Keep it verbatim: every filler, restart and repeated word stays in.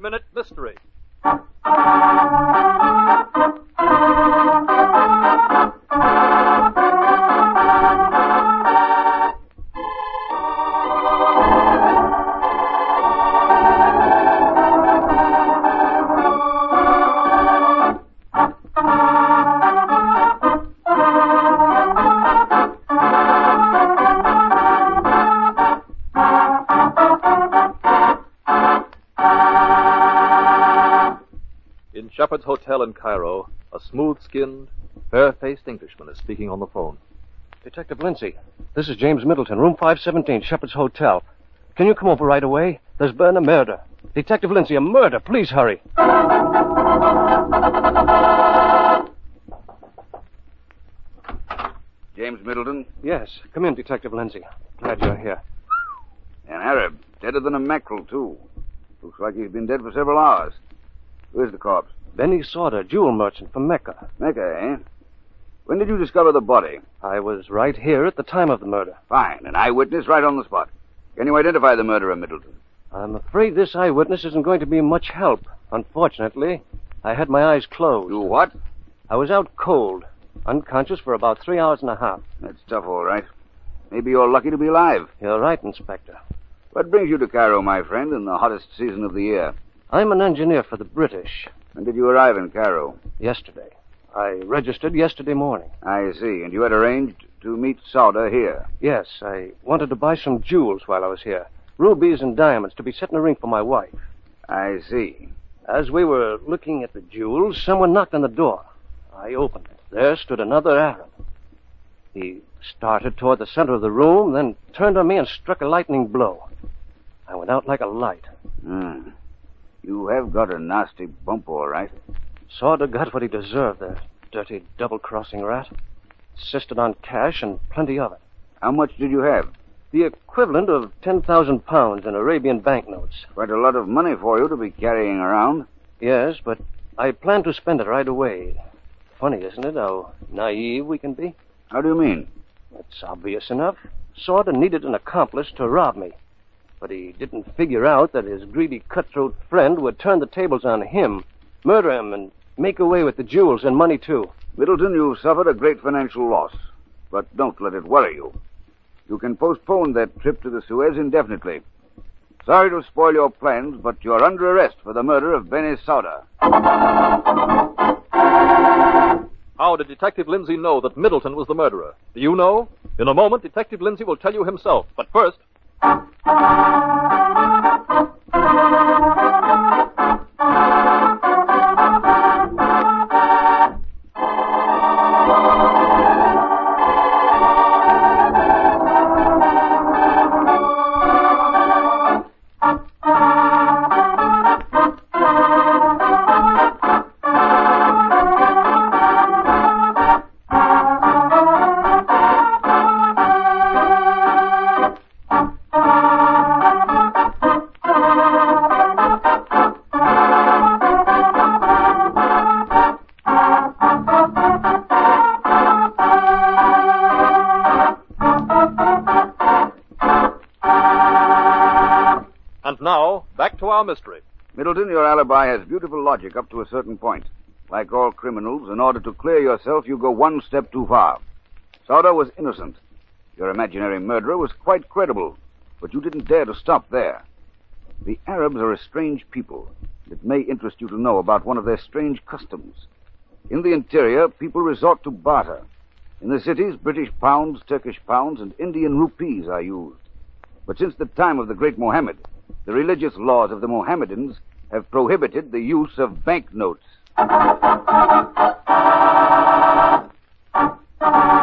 Minute Mystery. Shepherd's Hotel in Cairo, a smooth-skinned, fair-faced Englishman is speaking on the phone. Detective Lindsay, this is James Middleton, room five seventeen, Shepherd's Hotel. Can you come over right away? There's been a murder. Detective Lindsay, a murder. Please hurry. James Middleton? Yes. Come in, Detective Lindsay. Glad you're here. An Arab. Deader than a mackerel, too. Looks like he's been dead for several hours. Where's the corpse? Benny Sauter, jewel merchant from Mecca. Mecca, eh? When did you discover the body? I was right here at the time of the murder. Fine. An eyewitness right on the spot. Can you identify the murderer, Middleton? I'm afraid this eyewitness isn't going to be much help. Unfortunately, I had my eyes closed. You what? I was out cold, unconscious for about three hours and a half. That's tough, all right. Maybe you're lucky to be alive. You're right, Inspector. What brings you to Cairo, my friend, in the hottest season of the year? I'm an engineer for the British. When did you arrive in Cairo? Yesterday. I registered yesterday morning. I see. And you had arranged to meet Sauter here? Yes, I wanted to buy some jewels while I was here. Rubies and diamonds to be set in a ring for my wife. I see. As we were looking at the jewels, someone knocked on the door. I opened it. There stood another Arab. He started toward the center of the room, then turned on me and struck a lightning blow. I went out like a light. Hmm. You have got a nasty bump, all right. Sauter got what he deserved, the dirty double-crossing rat. Insisted on cash and plenty of it. How much did you have? The equivalent of ten thousand pounds in Arabian banknotes. Quite a lot of money for you to be carrying around. Yes, but I plan to spend it right away. Funny, isn't it, how naive we can be? How do you mean? It's obvious enough. Sauter needed an accomplice to rob me. But he didn't figure out that his greedy cutthroat friend would turn the tables on him, murder him, and make away with the jewels and money, too. Middleton, you've suffered a great financial loss. But don't let it worry you. You can postpone that trip to the Suez indefinitely. Sorry to spoil your plans, but you're under arrest for the murder of Benny Sauter. How did Detective Lindsay know that Middleton was the murderer? Do you know? In a moment, Detective Lindsay will tell you himself. But first... And now, back to our mystery. Middleton, your alibi has beautiful logic up to a certain point. Like all criminals, in order to clear yourself, you go one step too far. Sauter was innocent. Your imaginary murderer was quite credible, but you didn't dare to stop there. The Arabs are a strange people. It may interest you to know about one of their strange customs. In the interior, people resort to barter. In the cities, British pounds, Turkish pounds, and Indian rupees are used. But since the time of the great Mohammed, the religious laws of the Mohammedans have prohibited the use of banknotes.